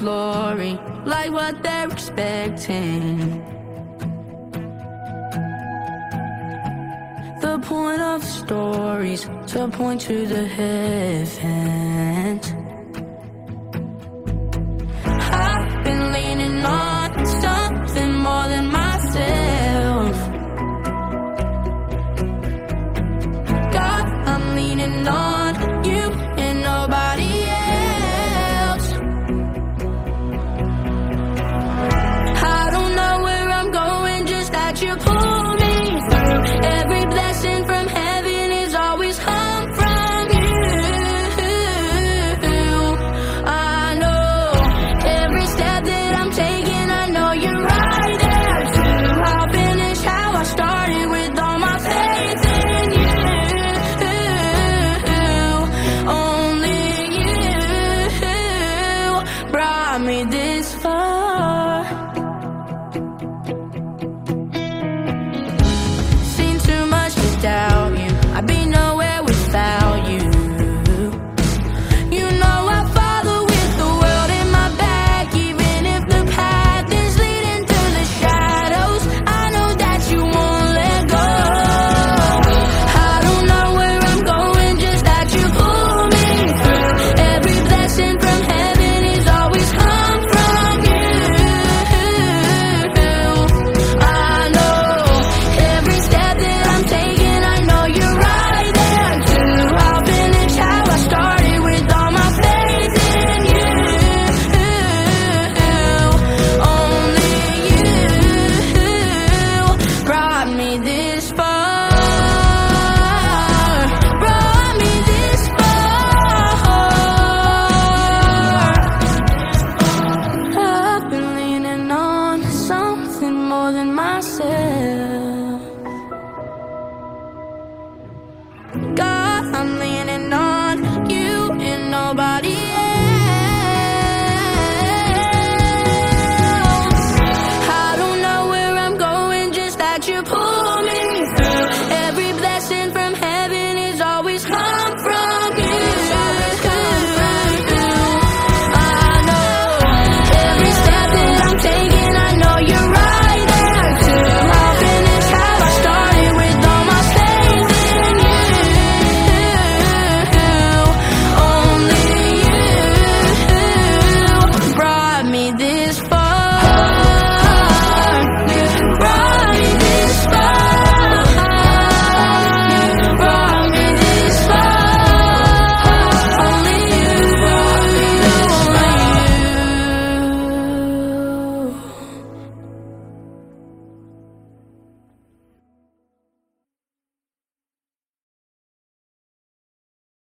glory, like what they're expecting. The point of stories to point to the heavens. I've been leaning on something more than myself. God, I'm leaning on you and nobody else. I don't know where I'm going, just that you pull me through. Every blessing from heaven is always come from you. I know every step that I'm taking, I know you're right there too. I'll finish how I started with all my faith in you. Only you brought me this far. Seen too much to doubt you. I'd be nowhere without you. You know I follow with the world in my back. Even if the path is leading to the shadows, I know that you won't let go. I don't know where I'm going, just that you pull me through. Every blessing from heaven is always come from you. I know every step that I'm taking, I know you're right there too. I'll finish how I started with all my faith in you. Only you brought me this far. Brought me this far. I've been leaning on something more than myself.